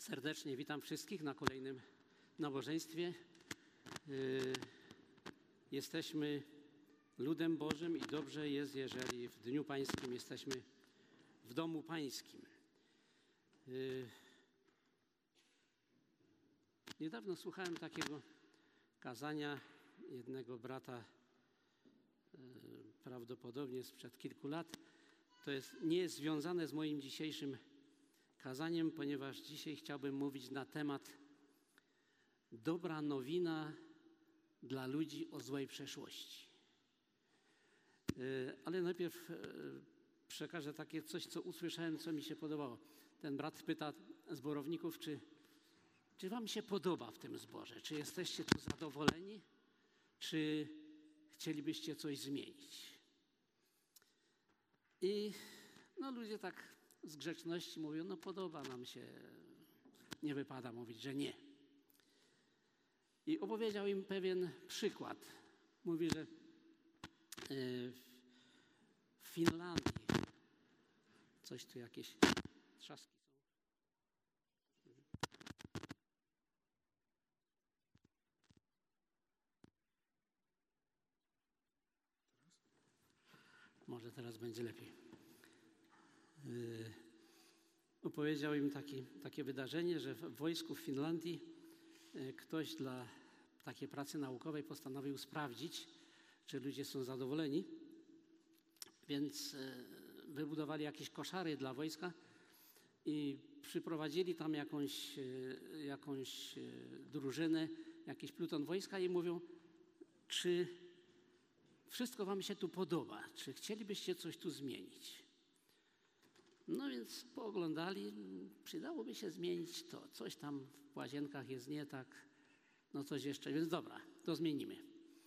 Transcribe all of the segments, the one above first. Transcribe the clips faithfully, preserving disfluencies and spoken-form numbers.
Serdecznie witam wszystkich na kolejnym nabożeństwie. Jesteśmy ludem Bożym i dobrze jest, jeżeli w Dniu Pańskim jesteśmy w domu Pańskim. Niedawno słuchałem takiego kazania jednego brata, prawdopodobnie sprzed kilku lat. To jest, nie jest związane z moim dzisiejszym kazaniem, ponieważ dzisiaj chciałbym mówić na temat dobra nowina dla ludzi o złej przeszłości. Ale najpierw przekażę takie coś, co usłyszałem, co mi się podobało. Ten brat pyta zborowników, czy, czy wam się podoba w tym zborze? Czy jesteście tu zadowoleni? Czy chcielibyście coś zmienić? I no, ludzie tak z grzeczności mówią, no podoba nam się, nie wypada mówić, że nie. I opowiedział im pewien przykład. Mówi, że w Finlandii, coś tu jakieś trzaski są. Może teraz będzie lepiej. Yy, opowiedział im taki, takie wydarzenie, że w wojsku w Finlandii yy, ktoś dla takiej pracy naukowej postanowił sprawdzić, czy ludzie są zadowoleni, więc yy, wybudowali jakieś koszary dla wojska i przyprowadzili tam jakąś, yy, jakąś yy, drużynę, jakiś pluton wojska i mówią, czy wszystko wam się tu podoba, czy chcielibyście coś tu zmienić? No więc pooglądali, przydałoby się zmienić to, coś tam w łazienkach jest nie tak, no coś jeszcze, więc dobra, to zmienimy.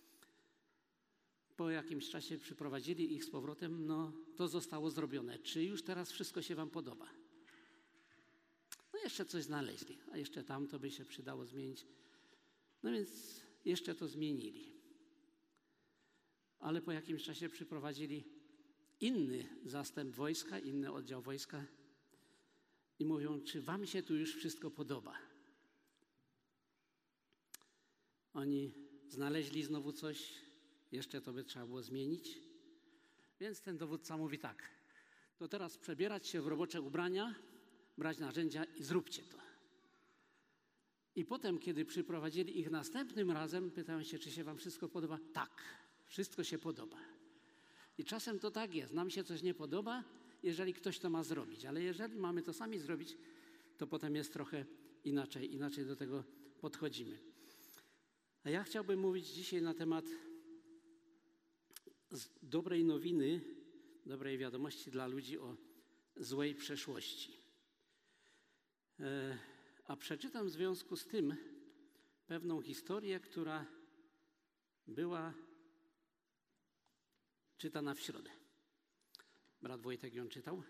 Po jakimś czasie przyprowadzili ich z powrotem, no to zostało zrobione. Czy już teraz wszystko się wam podoba? No jeszcze coś znaleźli, a jeszcze tam to by się przydało zmienić. No więc jeszcze to zmienili. Ale po jakimś czasie przyprowadzili inny zastęp wojska, inny oddział wojska i mówią, czy wam się tu już wszystko podoba? Oni znaleźli znowu coś, jeszcze to by trzeba było zmienić. Więc ten dowódca mówi tak, to teraz przebierać się w robocze ubrania, brać narzędzia i zróbcie to. I potem, kiedy przyprowadzili ich następnym razem, pytają się, czy się wam wszystko podoba? Tak, wszystko się podoba. I czasem to tak jest, nam się coś nie podoba, jeżeli ktoś to ma zrobić, ale jeżeli mamy to sami zrobić, to potem jest trochę inaczej, inaczej do tego podchodzimy. A ja chciałbym mówić dzisiaj na temat dobrej nowiny, dobrej wiadomości dla ludzi o złej przeszłości. A przeczytam w związku z tym pewną historię, która była czytana w środę. Brat Wojtek ją czytał.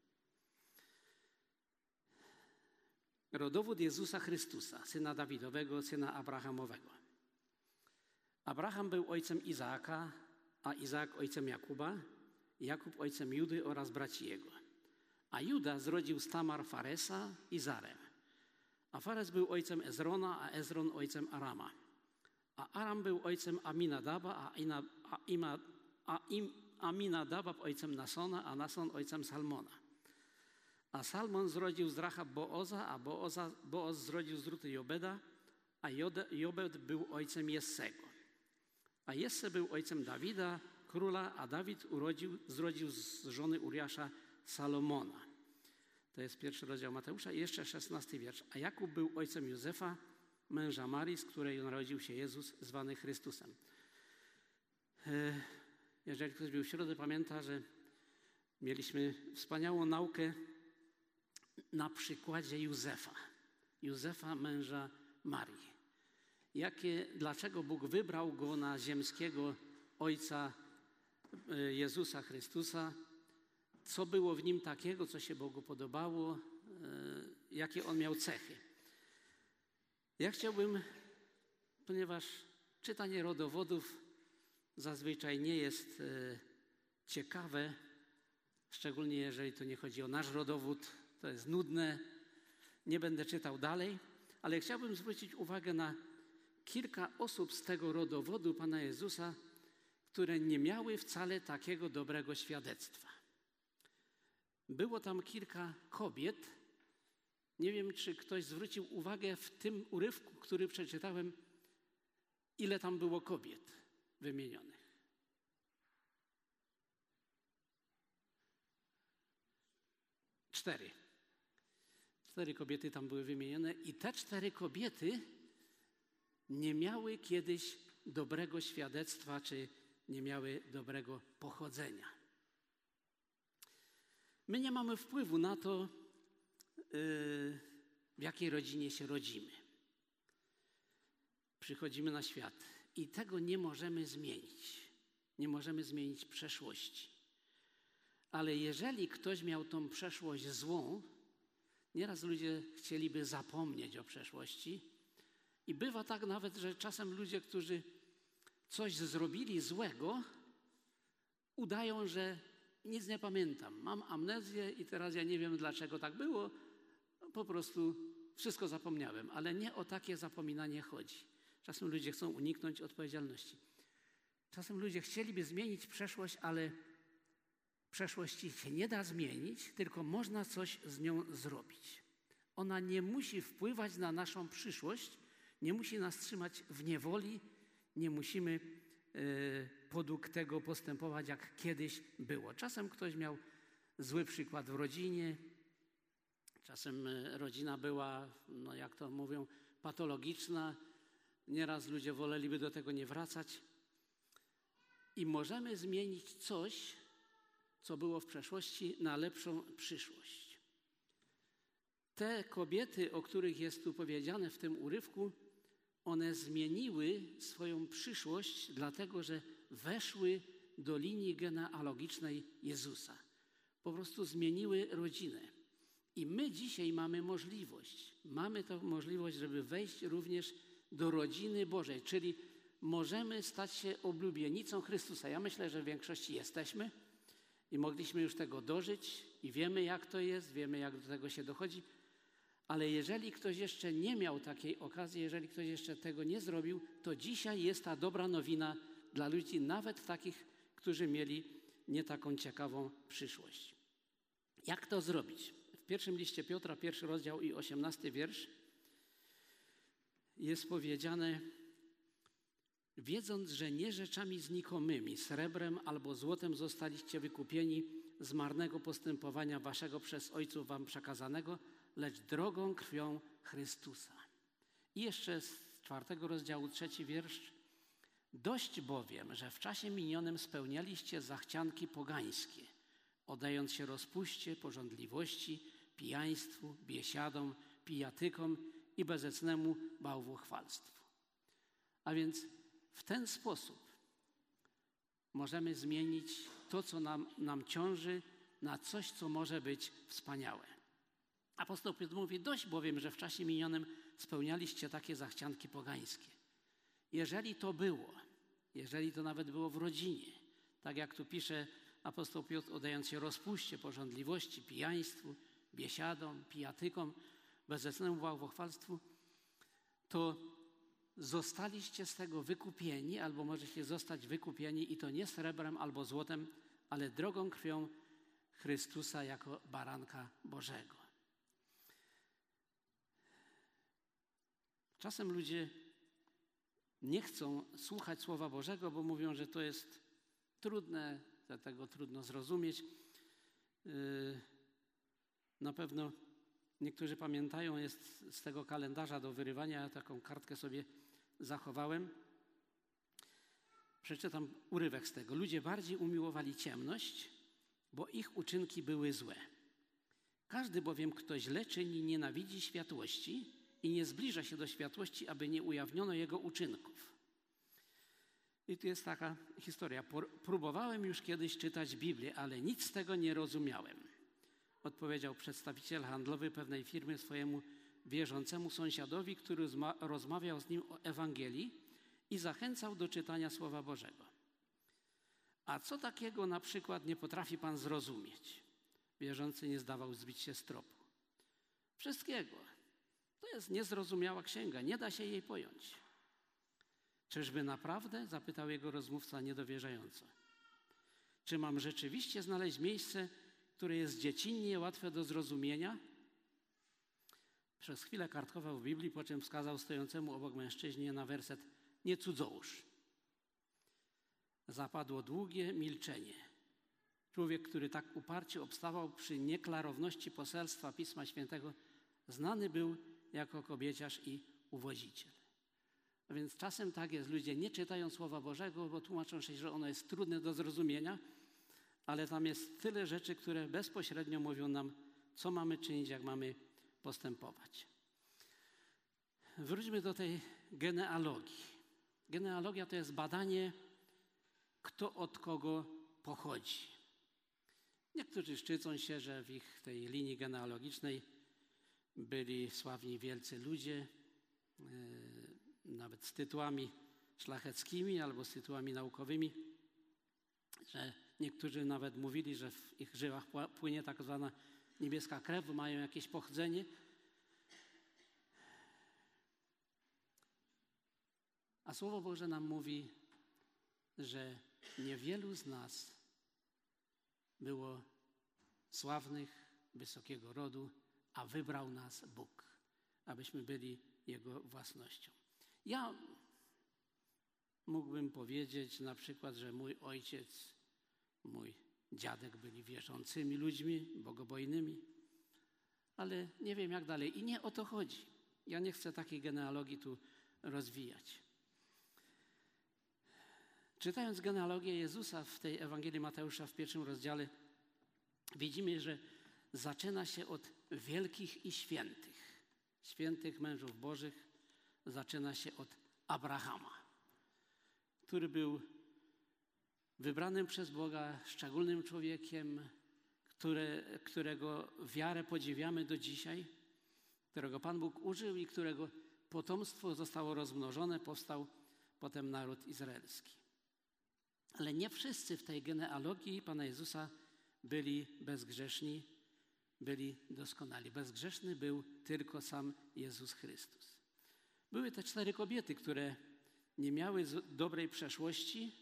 Rodowód Jezusa Chrystusa, syna Dawidowego, syna Abrahamowego. Abraham był ojcem Izaaka, a Izaak ojcem Jakuba, Jakub ojcem Judy oraz braci jego. A Juda zrodził z Tamar Faresa i Zarę. A Fares był ojcem Ezrona, a Ezron ojcem Arama. A Aram był ojcem Aminadaba, a, Ina, a, Ima, a im, Aminadaba ojcem Nasona, a Nason ojcem Salmona. A Salmon zrodził z Rahab Booza, a Booza, Booz zrodził z Ruty Jobeda, a Jode, Jobed był ojcem Jessego. A Jesse był ojcem Dawida, króla, a Dawid urodził, zrodził z żony Uriasza Salomona. To jest pierwszy rozdział Mateusza i jeszcze szesnasty wiersz. A Jakub był ojcem Józefa, męża Marii, z której narodził się Jezus, zwany Chrystusem. Jeżeli ktoś był w środę, pamięta, że mieliśmy wspaniałą naukę na przykładzie Józefa. Józefa, męża Marii. Jakie, dlaczego Bóg wybrał go na ziemskiego ojca Jezusa Chrystusa, co było w nim takiego, co się Bogu podobało, jakie on miał cechy. Ja chciałbym, ponieważ czytanie rodowodów zazwyczaj nie jest ciekawe, szczególnie jeżeli to nie chodzi o nasz rodowód, to jest nudne, Nie będę czytał dalej, ale chciałbym zwrócić uwagę na kilka osób z tego rodowodu Pana Jezusa, które nie miały wcale takiego dobrego świadectwa. Było tam kilka kobiet. Nie wiem, czy ktoś zwrócił uwagę w tym urywku, który przeczytałem, ile tam było kobiet wymienionych. Cztery. Cztery kobiety tam były wymienione i te cztery kobiety nie miały kiedyś dobrego świadectwa, czy nie miały dobrego pochodzenia. My nie mamy wpływu na to, w jakiej rodzinie się rodzimy. Przychodzimy na świat i tego nie możemy zmienić. Nie możemy zmienić przeszłości. Ale jeżeli ktoś miał tą przeszłość złą, nieraz ludzie chcieliby zapomnieć o przeszłości i bywa tak nawet, że czasem ludzie, którzy coś zrobili złego, udają, że nic nie pamiętam. Mam amnezję i teraz ja nie wiem, dlaczego tak było. Po prostu wszystko zapomniałem, ale nie o takie zapominanie chodzi. Czasem ludzie chcą uniknąć odpowiedzialności. Czasem ludzie chcieliby zmienić przeszłość, ale przeszłości się nie da zmienić, tylko można coś z nią zrobić. Ona nie musi wpływać na naszą przyszłość, nie musi nas trzymać w niewoli, nie musimy y, podług tego postępować, jak kiedyś było. Czasem ktoś miał zły przykład w rodzinie, czasem rodzina była, no jak to mówią, patologiczna. Nieraz ludzie woleliby do tego nie wracać. I możemy zmienić coś, co było w przeszłości, na lepszą przyszłość. Te kobiety, o których jest tu powiedziane w tym urywku, one zmieniły swoją przyszłość, dlatego że weszły do linii genealogicznej Jezusa. Po prostu zmieniły rodzinę. I my dzisiaj mamy możliwość, mamy tę możliwość, żeby wejść również do rodziny Bożej, czyli możemy stać się oblubienicą Chrystusa. Ja myślę, że w większości jesteśmy i mogliśmy już tego dożyć i wiemy, jak to jest, wiemy, jak do tego się dochodzi, ale jeżeli ktoś jeszcze nie miał takiej okazji, jeżeli ktoś jeszcze tego nie zrobił, to dzisiaj jest ta dobra nowina dla ludzi, nawet takich, którzy mieli nie taką ciekawą przyszłość. Jak to zrobić? W pierwszym liście Piotra, pierwszy rozdział i osiemnasty wiersz jest powiedziane: wiedząc, że nie rzeczami znikomymi, srebrem albo złotem zostaliście wykupieni z marnego postępowania waszego przez ojców wam przekazanego, lecz drogą krwią Chrystusa. I jeszcze z czwartego rozdziału, trzeci wiersz. Dość bowiem, że w czasie minionym spełnialiście zachcianki pogańskie, oddając się rozpuście, pożądliwości, pijaństwu, biesiadom, pijatykom i bezecnemu bałwochwalstwu. A więc w ten sposób możemy zmienić to, co nam, nam ciąży, na coś, co może być wspaniałe. Apostoł Piotr mówi: dość bowiem, że w czasie minionym spełnialiście takie zachcianki pogańskie. Jeżeli to było, jeżeli to nawet było w rodzinie, tak jak tu pisze apostoł Piotr, oddając się rozpuście, pożądliwości, pijaństwu, biesiadom, pijatykom, bezecnemu bałwochwalstwu, to zostaliście z tego wykupieni, albo możecie zostać wykupieni, i to nie srebrem albo złotem, ale drogą krwią Chrystusa jako baranka Bożego. Czasem ludzie nie chcą słuchać Słowa Bożego, bo mówią, że to jest trudne, dlatego trudno zrozumieć. Na pewno niektórzy pamiętają, jest z tego kalendarza do wyrywania, ja taką kartkę sobie zachowałem. Przeczytam urywek z tego. Ludzie bardziej umiłowali ciemność, bo ich uczynki były złe. Każdy bowiem, kto źle czyni, nienawidzi światłości i nie zbliża się do światłości, aby nie ujawniono jego uczynków. I tu jest taka historia. Próbowałem już kiedyś czytać Biblię, ale nic z tego nie rozumiałem. Odpowiedział przedstawiciel handlowy pewnej firmy swojemu wierzącemu sąsiadowi, który rozmawiał z nim o Ewangelii i zachęcał do czytania Słowa Bożego. A co takiego na przykład nie potrafi pan zrozumieć? Wierzący nie zdawał zbić się z tropu. Wszystkiego. To jest niezrozumiała księga, nie da się jej pojąć. Czyżby naprawdę? Zapytał jego rozmówca niedowierzająco. Czy mam rzeczywiście znaleźć miejsce, które jest dziecinnie łatwe do zrozumienia? Przez chwilę kartkował w Biblii, po czym wskazał stojącemu obok mężczyźnie na werset: nie cudzołóż. Zapadło długie milczenie. Człowiek, który tak uparcie obstawał przy nieklarowności poselstwa Pisma Świętego, znany był jako kobieciarz i uwoziciel. A więc czasem tak jest, ludzie nie czytają Słowa Bożego, bo tłumaczą się, że ono jest trudne do zrozumienia, ale tam jest tyle rzeczy, które bezpośrednio mówią nam, co mamy czynić, jak mamy postępować. Wróćmy do tej genealogii. Genealogia to jest badanie, kto od kogo pochodzi. Niektórzy szczycą się, że w ich tej linii genealogicznej byli sławni wielcy ludzie, yy, nawet z tytułami szlacheckimi albo z tytułami naukowymi, że niektórzy nawet mówili, że w ich żyłach płynie tak zwana niebieska krew, mają jakieś pochodzenie. A Słowo Boże nam mówi, że niewielu z nas było sławnych, wysokiego rodu, a wybrał nas Bóg, abyśmy byli Jego własnością. Ja mógłbym powiedzieć na przykład, że mój ojciec, mój dziadek byli wierzącymi ludźmi, bogobojnymi, ale nie wiem jak dalej. I nie o to chodzi. Ja nie chcę takiej genealogii tu rozwijać. Czytając genealogię Jezusa w tej Ewangelii Mateusza w pierwszym rozdziale, widzimy, że zaczyna się od wielkich i świętych. Świętych mężów bożych zaczyna się od Abrahama, który był wybranym przez Boga szczególnym człowiekiem, które, którego wiarę podziwiamy do dzisiaj, którego Pan Bóg użył i którego potomstwo zostało rozmnożone, powstał potem naród izraelski. Ale nie wszyscy w tej genealogii Pana Jezusa byli bezgrzeszni, byli doskonali. Bezgrzeszny był tylko sam Jezus Chrystus. Były te cztery kobiety, które nie miały dobrej przeszłości.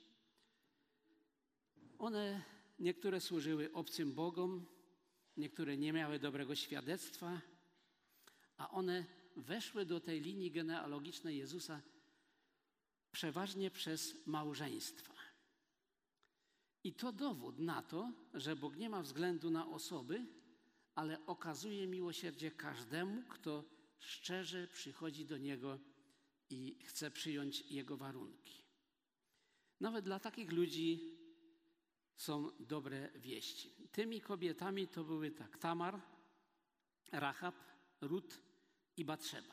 One, niektóre służyły obcym bogom, niektóre nie miały dobrego świadectwa, a one weszły do tej linii genealogicznej Jezusa przeważnie przez małżeństwa. I to dowód na to, że Bóg nie ma względu na osoby, ale okazuje miłosierdzie każdemu, kto szczerze przychodzi do Niego i chce przyjąć Jego warunki. Nawet dla takich ludzi są dobre wieści. Tymi kobietami to były tak Tamar, Rahab, Rut i Batrzeba.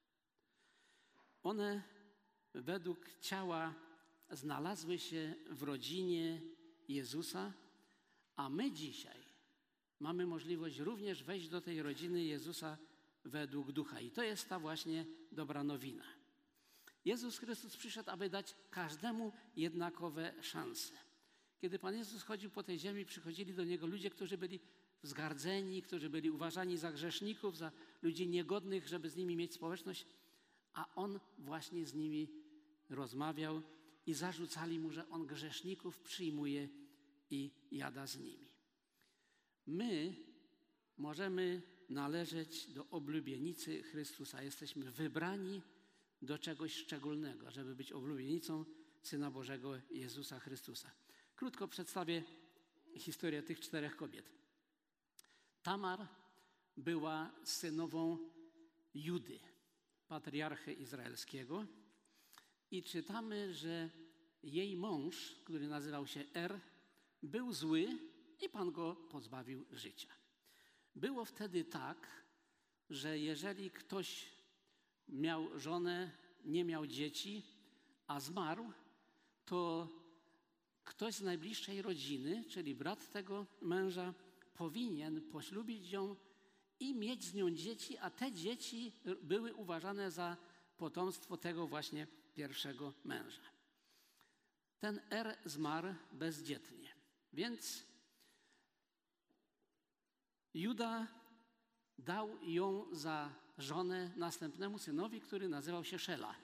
One według ciała znalazły się w rodzinie Jezusa, a my dzisiaj mamy możliwość również wejść do tej rodziny Jezusa według ducha. I to jest ta właśnie dobra nowina. Jezus Chrystus przyszedł, aby dać każdemu jednakowe szanse. Kiedy Pan Jezus chodził po tej ziemi, przychodzili do Niego ludzie, którzy byli wzgardzeni, którzy byli uważani za grzeszników, za ludzi niegodnych, żeby z nimi mieć społeczność, a On właśnie z nimi rozmawiał i zarzucali Mu, że On grzeszników przyjmuje i jada z nimi. My możemy należeć do oblubienicy Chrystusa. Jesteśmy wybrani do czegoś szczególnego, żeby być oblubienicą Syna Bożego Jezusa Chrystusa. Krótko przedstawię historię tych czterech kobiet. Tamar była synową Judy, patriarchy izraelskiego, i czytamy, że jej mąż, który nazywał się Er, był zły i Pan go pozbawił życia. Było wtedy tak, że jeżeli ktoś miał żonę, nie miał dzieci, a zmarł, to ktoś z najbliższej rodziny, czyli brat tego męża, powinien poślubić ją i mieć z nią dzieci, a te dzieci były uważane za potomstwo tego właśnie pierwszego męża. Ten Er zmarł bezdzietnie, więc Juda dał ją za żonę następnemu synowi, który nazywał się Szela.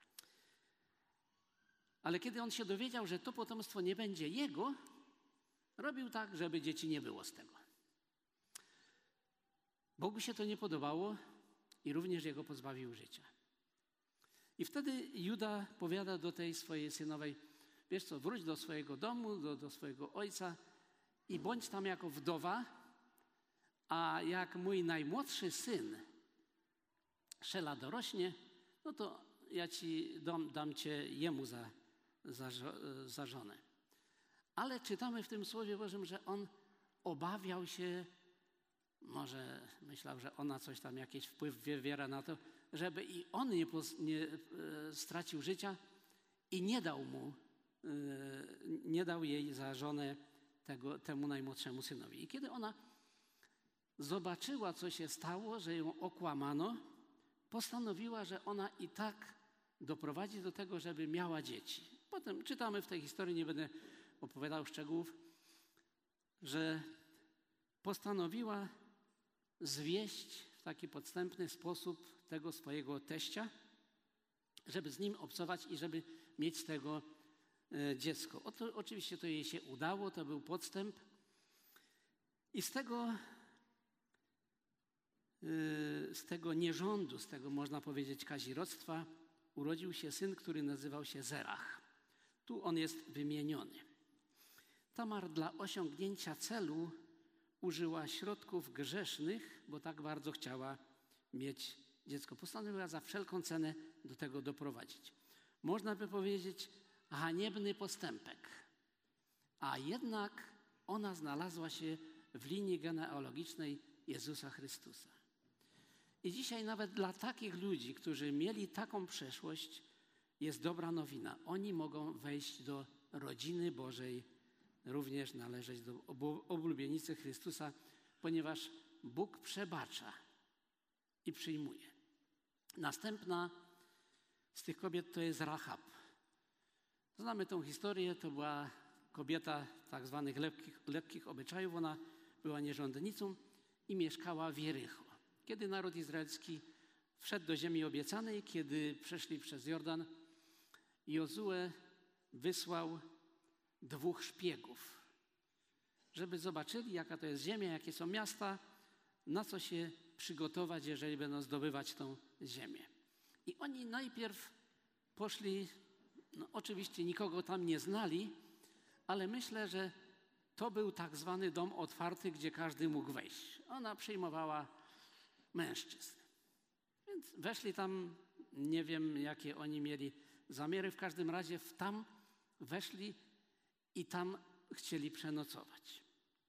Ale kiedy on się dowiedział, że to potomstwo nie będzie jego, robił tak, żeby dzieci nie było z tego. Bogu się to nie podobało i również jego pozbawił życia. I wtedy Juda powiada do tej swojej synowej: wiesz co, wróć do swojego domu, do, do swojego ojca i bądź tam jako wdowa, a jak mój najmłodszy syn Szela dorośnie, no to ja ci dam, dam cię jemu za, za, za żonę. Ale czytamy w tym Słowie Bożym, że on obawiał się, może myślał, że ona coś tam, jakiś wpływ wywiera na to, żeby i on nie, nie e, stracił życia i nie dał mu, e, nie dał jej za żonę tego, temu najmłodszemu synowi. I kiedy ona zobaczyła, co się stało, że ją okłamano, postanowiła, że ona i tak doprowadzi do tego, żeby miała dzieci. Potem czytamy w tej historii, nie będę opowiadał szczegółów, że postanowiła zwieść w taki podstępny sposób tego swojego teścia, żeby z nim obcować i żeby mieć z tego e, dziecko. Oto, oczywiście to jej się udało, to był podstęp. I z tego, e, z tego nierządu, z tego można powiedzieć kazirodztwa, urodził się syn, który nazywał się Zerach. Tu on jest wymieniony. Tamar dla osiągnięcia celu użyła środków grzesznych, bo tak bardzo chciała mieć dziecko. Postanowiła za wszelką cenę do tego doprowadzić. Można by powiedzieć haniebny postępek, a jednak ona znalazła się w linii genealogicznej Jezusa Chrystusa. I dzisiaj nawet dla takich ludzi, którzy mieli taką przeszłość, jest dobra nowina. Oni mogą wejść do rodziny Bożej, również należeć do oblubienicy Chrystusa, ponieważ Bóg przebacza i przyjmuje. Następna z tych kobiet to jest Rahab. Znamy tą historię, to była kobieta tak zwanych lekkich, lekkich obyczajów. Ona była nierządnicą i mieszkała w Jericho. Kiedy naród izraelski wszedł do ziemi obiecanej, kiedy przeszli przez Jordan, Jozue wysłał dwóch szpiegów, żeby zobaczyli, jaka to jest ziemia, jakie są miasta, na co się przygotować, jeżeli będą zdobywać tą ziemię. I oni najpierw poszli, no oczywiście nikogo tam nie znali, ale myślę, że to był tak zwany dom otwarty, gdzie każdy mógł wejść. Ona przyjmowała mężczyzn. Więc weszli tam, nie wiem, jakie oni mieli zamiary, w każdym razie w tam weszli i tam chcieli przenocować.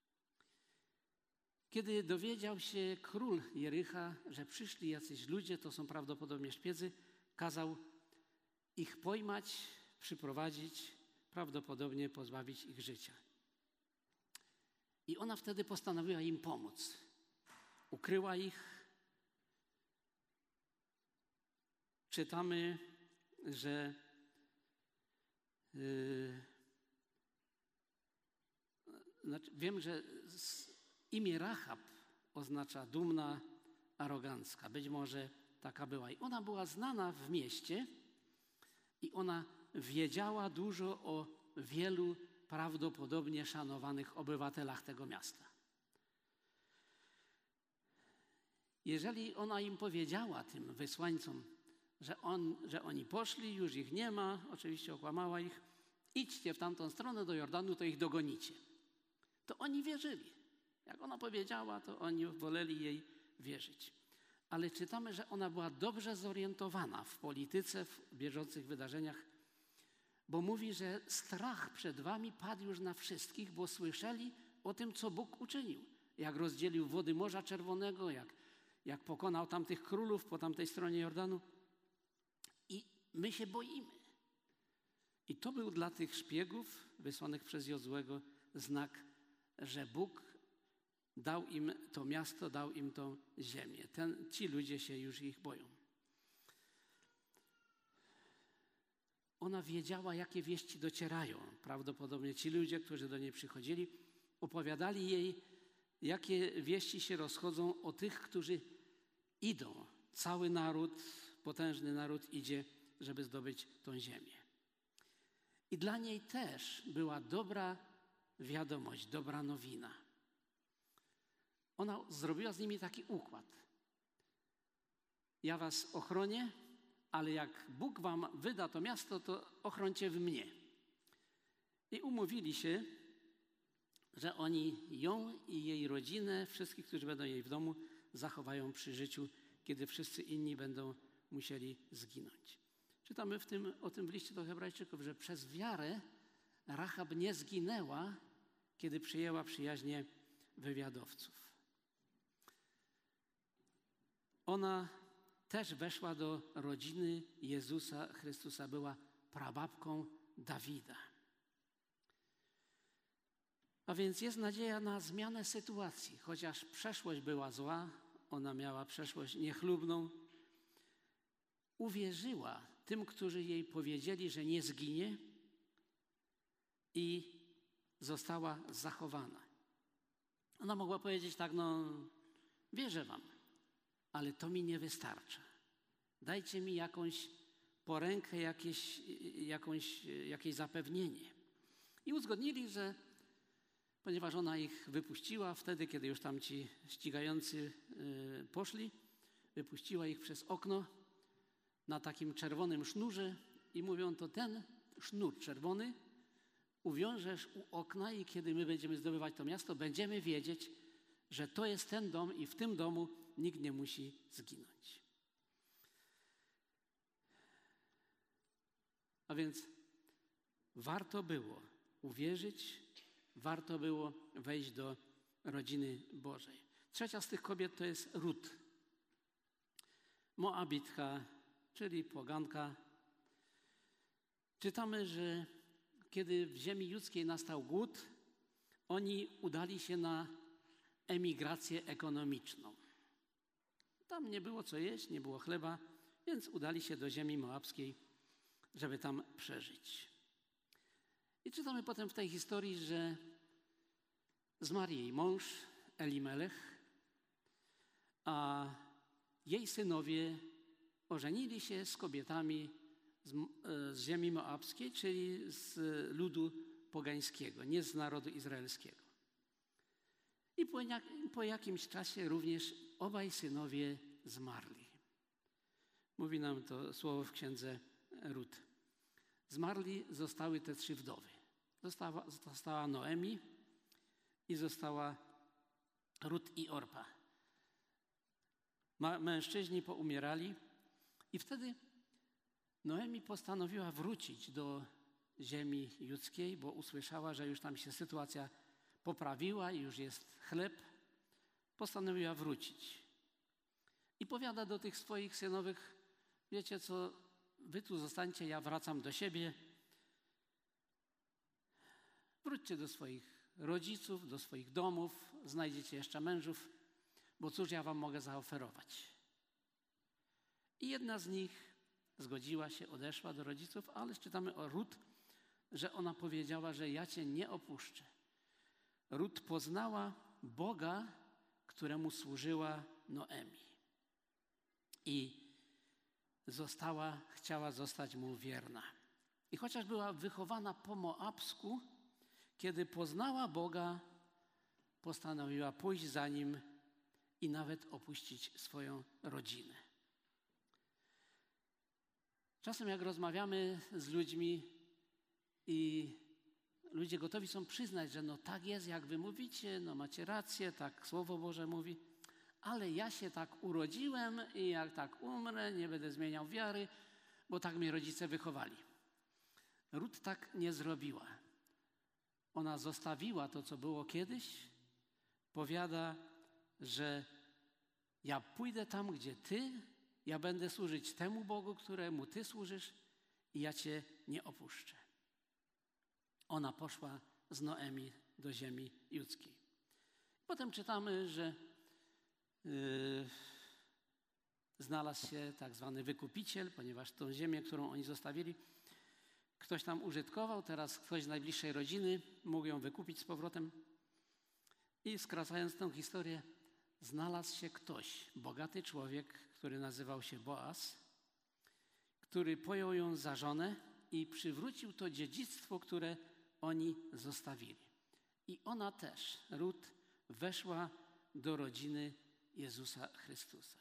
Kiedy dowiedział się król Jericha, że przyszli jacyś ludzie, to są prawdopodobnie szpiedzy, kazał ich pojmać, przyprowadzić, prawdopodobnie pozbawić ich życia. I ona wtedy postanowiła im pomóc. Ukryła ich. Czytamy, że yy, znaczy, wiem, że imię Rahab oznacza dumna, arogancka. Być może taka była. I ona była znana w mieście i ona wiedziała dużo o wielu prawdopodobnie szanowanych obywatelach tego miasta. Jeżeli ona im powiedziała, tym wysłańcom, że, on, że oni poszli, już ich nie ma, oczywiście okłamała ich, idźcie w tamtą stronę do Jordanu, to ich dogonicie. To oni wierzyli. Jak ona powiedziała, to oni woleli jej wierzyć. Ale czytamy, że ona była dobrze zorientowana w polityce, w bieżących wydarzeniach, bo mówi, że strach przed wami padł już na wszystkich, bo słyszeli o tym, co Bóg uczynił. Jak rozdzielił wody Morza Czerwonego, jak, jak pokonał tamtych królów po tamtej stronie Jordanu. I my się boimy. I to był dla tych szpiegów wysłanych przez Jozłego znak, że Bóg dał im to miasto, dał im tą ziemię. Ten, ci ludzie się już ich boją. Ona wiedziała, jakie wieści docierają. Prawdopodobnie ci ludzie, którzy do niej przychodzili, opowiadali jej, jakie wieści się rozchodzą o tych, którzy idą. Cały naród, potężny naród idzie, żeby zdobyć tą ziemię. I dla niej też była dobra wiadomość, dobra nowina. Ona zrobiła z nimi taki układ. Ja was ochronię, ale jak Bóg wam wyda to miasto, to ochrońcie w mnie. I umówili się, że oni ją i jej rodzinę, wszystkich, którzy będą jej w domu, zachowają przy życiu, kiedy wszyscy inni będą musieli zginąć. Czytamy w tym, o tym w liście do Hebrajczyków, że przez wiarę Rahab nie zginęła, kiedy przyjęła przyjaźnie wywiadowców. Ona też weszła do rodziny Jezusa Chrystusa, była prababką Dawida. A więc jest nadzieja na zmianę sytuacji. Chociaż przeszłość była zła, ona miała przeszłość niechlubną, uwierzyła tym, którzy jej powiedzieli, że nie zginie i została zachowana. Ona mogła powiedzieć tak, no wierzę wam, ale to mi nie wystarcza. Dajcie mi jakąś porękę, jakieś, jakąś, jakieś zapewnienie. I uzgodnili, że ponieważ ona ich wypuściła wtedy, kiedy już tam ci ścigający y, poszli, wypuściła ich przez okno na takim czerwonym sznurze i mówią, to ten sznur czerwony uwiążesz u okna i kiedy my będziemy zdobywać to miasto, będziemy wiedzieć, że to jest ten dom i w tym domu nikt nie musi zginąć. A więc warto było uwierzyć, warto było wejść do rodziny Bożej. Trzecia z tych kobiet to jest Rut, Moabitka, czyli poganka. Czytamy, że kiedy w ziemi judzkiej nastał głód, oni udali się na emigrację ekonomiczną. Tam nie było co jeść, nie było chleba, więc udali się do ziemi moabskiej, żeby tam przeżyć. I czytamy potem w tej historii, że zmarł jej mąż Elimelech, a jej synowie ożenili się z kobietami z, z ziemi moabskiej, czyli z ludu pogańskiego, nie z narodu izraelskiego. I po, po jakimś czasie również obaj synowie zmarli. Mówi nam to słowo w księdze Rut. Zmarli zostały te trzy wdowy. Została, została Noemi i została Rut i Orpa. Ma, mężczyźni poumierali i wtedy Noemi postanowiła wrócić do ziemi judzkiej, bo usłyszała, że już tam się sytuacja poprawiła i już jest chleb. Postanowiła wrócić. I powiada do tych swoich synowych, wiecie co, wy tu zostańcie, ja wracam do siebie. Wróćcie do swoich rodziców, do swoich domów, znajdziecie jeszcze mężów, bo cóż ja wam mogę zaoferować. I jedna z nich zgodziła się, odeszła do rodziców, ale czytamy o Rut, że ona powiedziała, że ja cię nie opuszczę. Rut poznała Boga, któremu służyła Noemi. I została, chciała zostać mu wierna. I chociaż była wychowana po moabsku, kiedy poznała Boga, postanowiła pójść za Nim i nawet opuścić swoją rodzinę. Czasem jak rozmawiamy z ludźmi i ludzie gotowi są przyznać, że no tak jest, jak wy mówicie, no macie rację, tak Słowo Boże mówi, ale ja się tak urodziłem i jak tak umrę, nie będę zmieniał wiary, bo tak mnie rodzice wychowali. Rut tak nie zrobiła. Ona zostawiła to, co było kiedyś, powiada, że ja pójdę tam, gdzie ty, ja będę służyć temu Bogu, któremu ty służysz i ja cię nie opuszczę. Ona poszła z Noemi do ziemi judzkiej. Potem czytamy, że yy, znalazł się tak zwany wykupiciel, ponieważ tą ziemię, którą oni zostawili, ktoś tam użytkował, teraz ktoś z najbliższej rodziny mógł ją wykupić z powrotem. I skracając tę historię, znalazł się ktoś, bogaty człowiek, który nazywał się Boaz, który pojął ją za żonę i przywrócił to dziedzictwo, które oni zostawili. I ona też, Rut, weszła do rodziny Jezusa Chrystusa.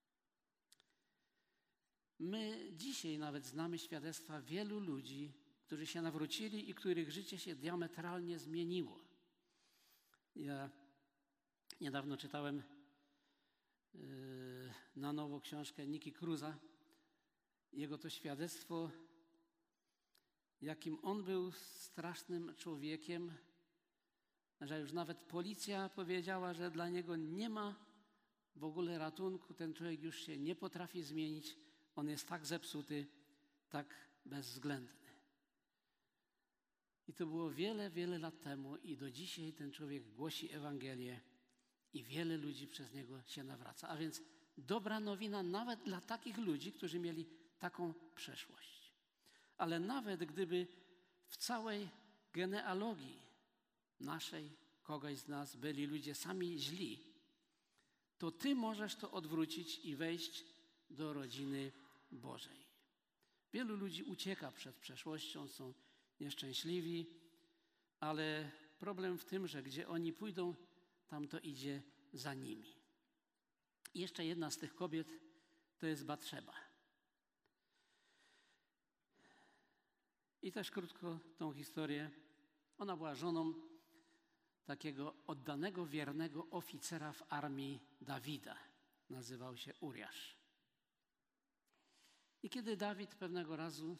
My dzisiaj nawet znamy świadectwa wielu ludzi, którzy się nawrócili i których życie się diametralnie zmieniło. Ja niedawno czytałem yy, na nowo książkę Nicky Cruza. Jego to świadectwo, jakim on był strasznym człowiekiem, że już nawet policja powiedziała, że dla niego nie ma w ogóle ratunku. Ten człowiek już się nie potrafi zmienić. On jest tak zepsuty, tak bezwzględny. I to było wiele, wiele lat temu i do dzisiaj ten człowiek głosi Ewangelię i wiele ludzi przez niego się nawraca. A więc dobra nowina nawet dla takich ludzi, którzy mieli taką przeszłość. Ale nawet gdyby w całej genealogii naszej, kogoś z nas, byli ludzie sami źli, to ty możesz to odwrócić i wejść do rodziny Bożej. Wielu ludzi ucieka przed przeszłością, są nieszczęśliwi, ale problem w tym, że gdzie oni pójdą, tam to idzie za nimi. I jeszcze jedna z tych kobiet to jest Batszeba. I też krótko tą historię. Ona była żoną takiego oddanego, wiernego oficera w armii Dawida. Nazywał się Uriasz. I kiedy Dawid pewnego razu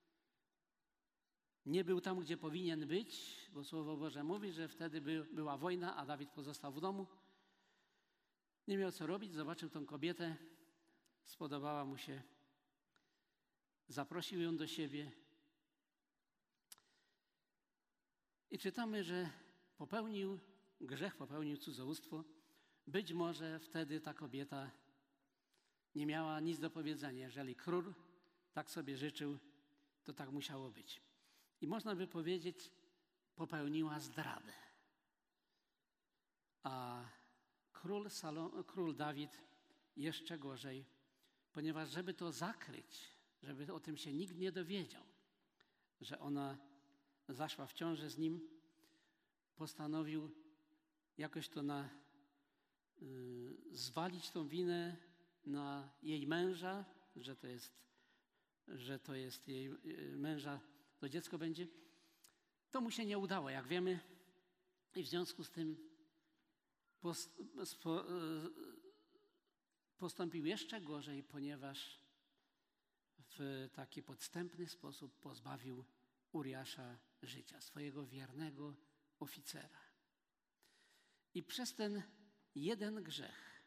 nie był tam, gdzie powinien być, bo Słowo Boże mówi, że wtedy by, była wojna, a Dawid pozostał w domu, nie miał co robić, zobaczył tą kobietę, spodobała mu się, zaprosił ją do siebie i czytamy, że popełnił grzech, popełnił cudzołóstwo. Być może wtedy ta kobieta nie miała nic do powiedzenia. Jeżeli król tak sobie życzył, to tak musiało być. I można by powiedzieć, popełniła zdradę. A król, Salom, król Dawid jeszcze gorzej, ponieważ żeby to zakryć, żeby o tym się nikt nie dowiedział, że ona zaszła w ciążę z nim, postanowił jakoś to na, y, zwalić tą winę na jej męża, że to jest, że to jest jej y, męża, to dziecko będzie. To mu się nie udało, jak wiemy, i w związku z tym post, spo, y, postąpił jeszcze gorzej, ponieważ w taki podstępny sposób pozbawił Uriasza życia, swojego wiernego oficera. I przez ten jeden grzech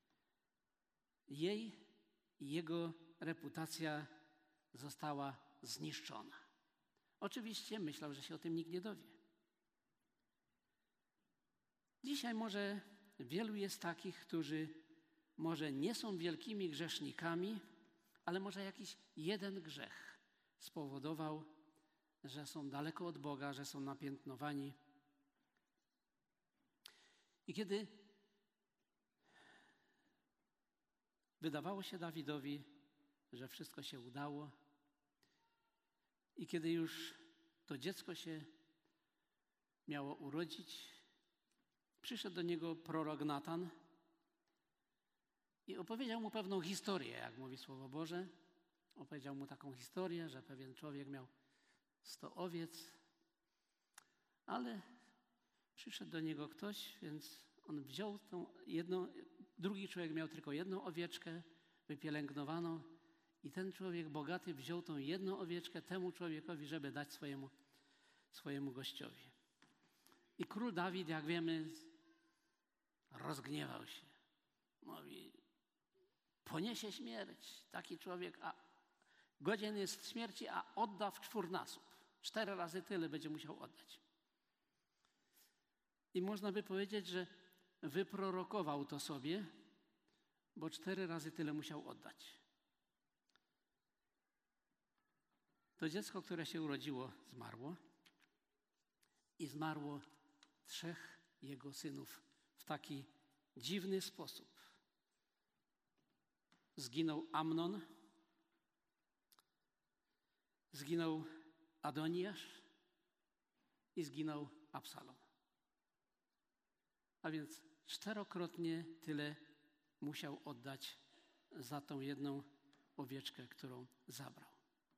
jej i jego reputacja została zniszczona. Oczywiście myślał, że się o tym nikt nie dowie. Dzisiaj może wielu jest takich, którzy może nie są wielkimi grzesznikami, ale może jakiś jeden grzech spowodował, że są daleko od Boga, że są napiętnowani. I kiedy wydawało się Dawidowi, że wszystko się udało i kiedy już to dziecko się miało urodzić, przyszedł do niego prorok Natan i opowiedział mu pewną historię, jak mówi Słowo Boże. Opowiedział mu taką historię, że pewien człowiek miał sto owiec, ale przyszedł do niego ktoś, więc on wziął tą jedną, drugi człowiek miał tylko jedną owieczkę wypielęgnowaną i ten człowiek bogaty wziął tą jedną owieczkę temu człowiekowi, żeby dać swojemu, swojemu gościowi. I król Dawid, jak wiemy, rozgniewał się. Mówi, poniesie śmierć taki człowiek, a godzien jest śmierci, a odda w czwórnasób. Cztery razy tyle będzie musiał oddać. I można by powiedzieć, że wyprorokował to sobie, bo cztery razy tyle musiał oddać. To dziecko, które się urodziło, zmarło i zmarło trzech jego synów w taki dziwny sposób. Zginął Amnon, zginął Adoniasz i zginął Absalom. A więc czterokrotnie tyle musiał oddać za tą jedną owieczkę, którą zabrał.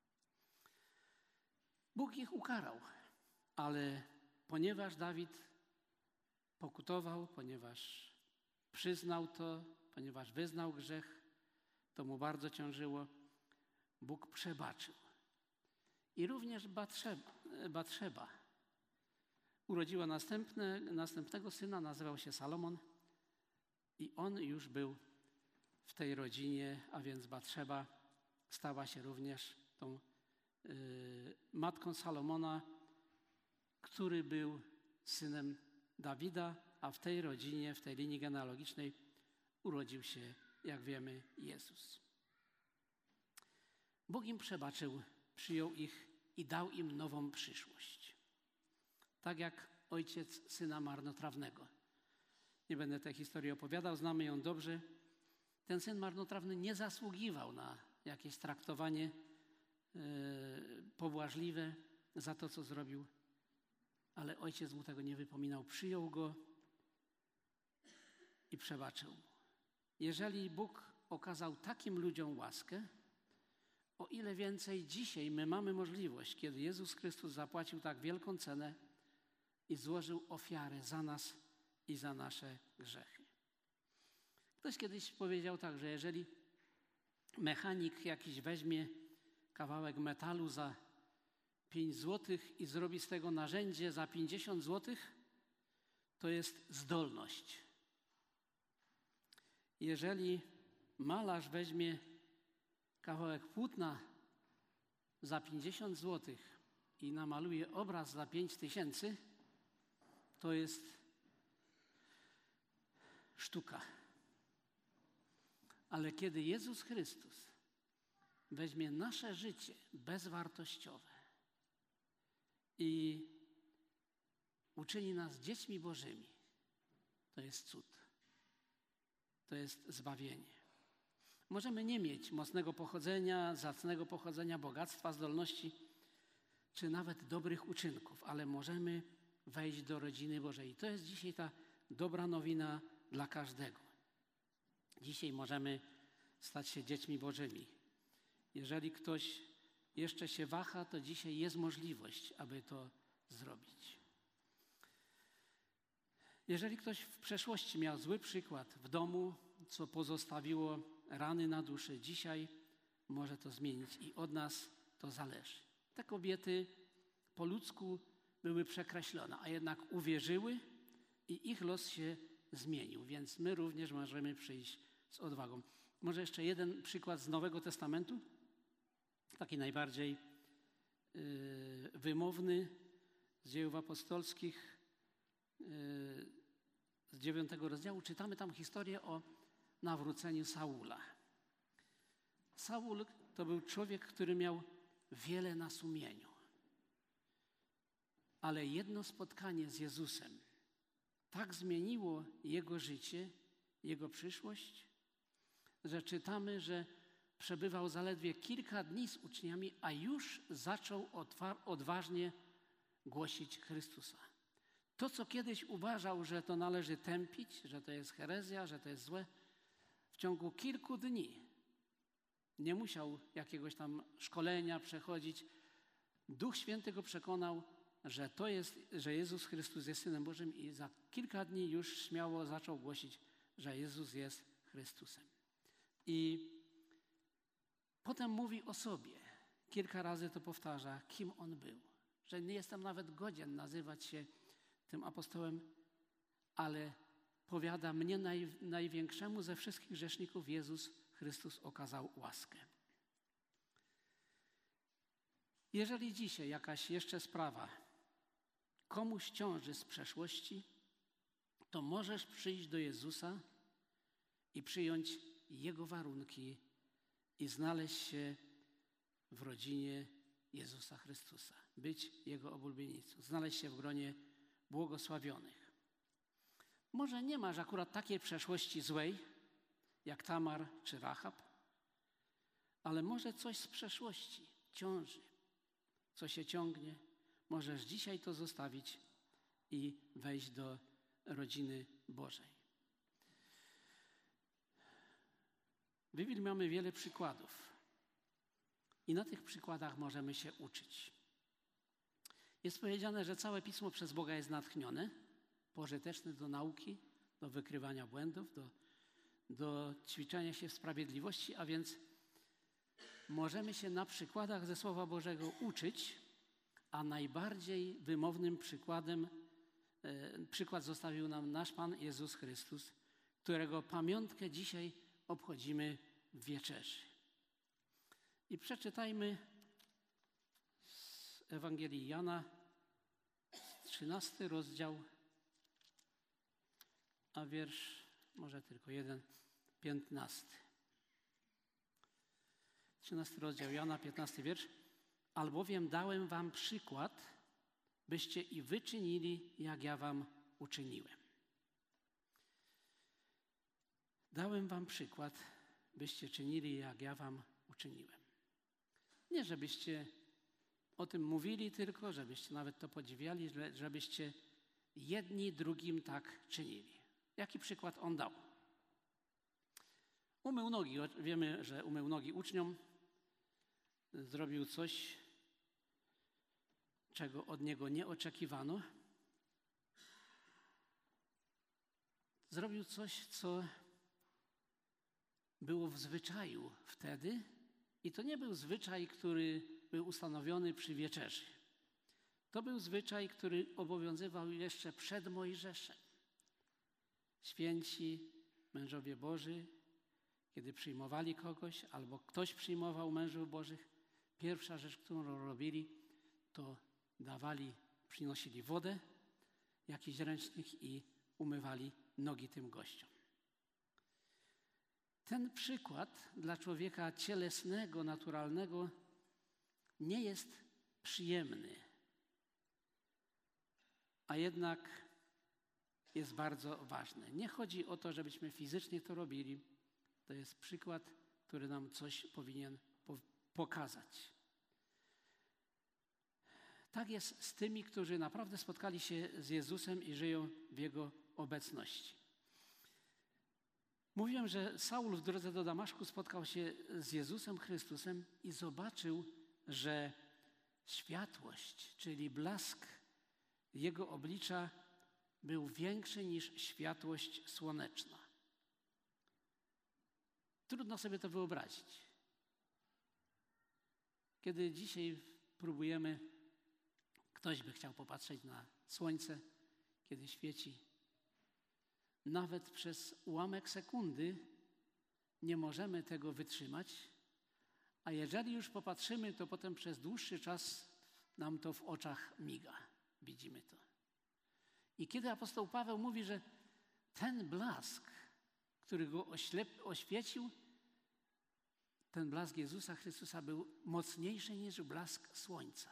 Bóg ich ukarał, ale ponieważ Dawid pokutował, ponieważ przyznał to, ponieważ wyznał grzech, to mu bardzo ciążyło, Bóg przebaczył. I również Batrzeba, Batrzeba urodziła następne, następnego syna, nazywał się Salomon i on już był w tej rodzinie, a więc Batrzeba stała się również tą y, matką Salomona, który był synem Dawida, a w tej rodzinie, w tej linii genealogicznej urodził się, jak wiemy, Jezus. Bóg im przebaczył, przyjął ich i dał im nową przyszłość. Tak jak ojciec syna marnotrawnego. Nie będę tej historii opowiadał, znamy ją dobrze. Ten syn marnotrawny nie zasługiwał na jakieś traktowanie yy, pobłażliwe za to, co zrobił, ale ojciec mu tego nie wypominał. Przyjął go i przebaczył mu. Jeżeli Bóg okazał takim ludziom łaskę, o ile więcej dzisiaj my mamy możliwość, kiedy Jezus Chrystus zapłacił tak wielką cenę i złożył ofiarę za nas i za nasze grzechy. Ktoś kiedyś powiedział tak, że jeżeli mechanik jakiś weźmie kawałek metalu za pięć złotych i zrobi z tego narzędzie za pięćdziesiąt złotych, to jest zdolność. Jeżeli malarz weźmie kawałek płótna za pięćdziesiąt złotych i namaluje obraz za pięć tysięcy, to jest sztuka. Ale kiedy Jezus Chrystus weźmie nasze życie bezwartościowe i uczyni nas dziećmi Bożymi, to jest cud. To jest zbawienie. Możemy nie mieć mocnego pochodzenia, zacnego pochodzenia, bogactwa, zdolności, czy nawet dobrych uczynków, ale możemy wejść do rodziny Bożej. I to jest dzisiaj ta dobra nowina dla każdego. Dzisiaj możemy stać się dziećmi Bożymi. Jeżeli ktoś jeszcze się waha, to dzisiaj jest możliwość, aby to zrobić. Jeżeli ktoś w przeszłości miał zły przykład w domu, co pozostawiło rany na duszy, dzisiaj może to zmienić i od nas to zależy. Te kobiety po ludzku były przekreślone, a jednak uwierzyły i ich los się zmienił, więc my również możemy przyjść z odwagą. Może jeszcze jeden przykład z Nowego Testamentu, taki najbardziej yy, wymowny z Dziejów Apostolskich, yy, z dziewiątego rozdziału. Czytamy tam historię o nawróceniu Saula. Saul to był człowiek, który miał wiele na sumieniu. Ale jedno spotkanie z Jezusem tak zmieniło jego życie, jego przyszłość, że czytamy, że przebywał zaledwie kilka dni z uczniami, a już zaczął odważnie głosić Chrystusa. To, co kiedyś uważał, że to należy tępić, że to jest herezja, że to jest złe, w ciągu kilku dni nie musiał jakiegoś tam szkolenia przechodzić. Duch Święty go przekonał, że to jest, że Jezus Chrystus jest Synem Bożym i za kilka dni już śmiało zaczął głosić, że Jezus jest Chrystusem. I potem mówi o sobie, kilka razy to powtarza, kim on był, że nie jestem nawet godzien nazywać się tym apostołem, ale powiada, mnie naj, największemu ze wszystkich grzeszników Jezus Chrystus okazał łaskę. Jeżeli dzisiaj jakaś jeszcze sprawa komuś ciąży z przeszłości, to możesz przyjść do Jezusa i przyjąć Jego warunki i znaleźć się w rodzinie Jezusa Chrystusa, być Jego obulbienicą, znaleźć się w gronie błogosławionych. Może nie masz akurat takiej przeszłości złej, jak Tamar czy Rahab, ale może coś z przeszłości ciąży, co się ciągnie. Możesz dzisiaj to zostawić i wejść do rodziny Bożej. W Biblii mamy wiele przykładów i na tych przykładach możemy się uczyć. Jest powiedziane, że całe Pismo przez Boga jest natchnione, pożyteczne do nauki, do wykrywania błędów, do, do ćwiczenia się w sprawiedliwości, a więc możemy się na przykładach ze Słowa Bożego uczyć, a najbardziej wymownym przykładem, e, przykład zostawił nam nasz Pan Jezus Chrystus, którego pamiątkę dzisiaj obchodzimy w wieczerzy. I przeczytajmy z Ewangelii Jana, trzynasty rozdział, a wiersz, może tylko jeden, piętnasty. trzynasty rozdział Jana, piętnasty wiersz. Albowiem dałem wam przykład, byście i wy czynili, jak ja wam uczyniłem. Dałem wam przykład, byście czynili, jak ja wam uczyniłem. Nie, żebyście o tym mówili tylko, żebyście nawet to podziwiali, żebyście jedni drugim tak czynili. Jaki przykład on dał? Umył nogi. Wiemy, że umył nogi uczniom. Zrobił coś, czego od niego nie oczekiwano. Zrobił coś, co było w zwyczaju wtedy i to nie był zwyczaj, który był ustanowiony przy wieczerzy. To był zwyczaj, który obowiązywał jeszcze przed Mojżeszem. Święci mężowie Boży, kiedy przyjmowali kogoś albo ktoś przyjmował mężów Bożych, pierwsza rzecz, którą robili, to dawali, przynosili wodę, jakiś ręcznik i umywali nogi tym gościom. Ten przykład dla człowieka cielesnego, naturalnego nie jest przyjemny, a jednak jest bardzo ważny. Nie chodzi o to, żebyśmy fizycznie to robili. To jest przykład, który nam coś powinien po- pokazać. Tak jest z tymi, którzy naprawdę spotkali się z Jezusem i żyją w Jego obecności. Mówiłem, że Saul w drodze do Damaszku spotkał się z Jezusem Chrystusem i zobaczył, że światłość, czyli blask Jego oblicza był większy niż światłość słoneczna. Trudno sobie to wyobrazić. Kiedy dzisiaj próbujemy, ktoś by chciał popatrzeć na słońce, kiedy świeci, nawet przez ułamek sekundy nie możemy tego wytrzymać, a jeżeli już popatrzymy, to potem przez dłuższy czas nam to w oczach miga. Widzimy to. I kiedy apostoł Paweł mówi, że ten blask, który go oślep, oświecił, ten blask Jezusa Chrystusa był mocniejszy niż blask słońca.